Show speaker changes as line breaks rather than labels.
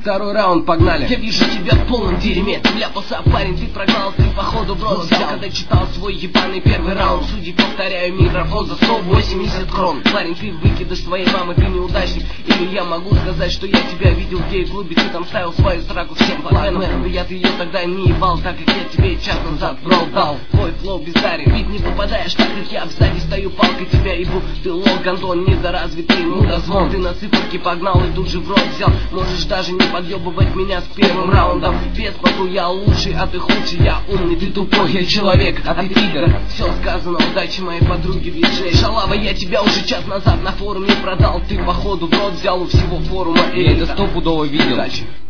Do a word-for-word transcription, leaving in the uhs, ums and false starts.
Второй раунд, погнали.
Я вижу тебя в полном дерьме. Ты вляпался, парень, ты прогнал, ты походу в рот взял. Когда читал свой ебаный первый раунд, судьи, повторяю, микрофон за сто восемьдесят крон. Парень, ты выкидыш своей мамы, ты неудачник. Или я могу сказать, что я тебя видел в гей-клубе. Ты там ставил свою сраку всем флагменам. Но я-то ее тогда не ебал, так как я тебе час назад брол дал. Твой флоу бездарен, ведь не попадаешь, так как я сзади стою, палкой тебя ебу. Ты лох, гандон, недоразвитый мудозвон. Ты на циферке погнал и тут же в рот взял. Можешь даже не подъебывать меня с первым раундом. Без похуй, я лучший, а ты худший. Я умный, ты тупой, я человек, а ты пидор. Все сказано, удачи моей подруге Виджей. Шалава, я тебя уже час назад на форуме продал. Ты походу в рот взял у всего форума.
Я это стопудово видел.
Удачи.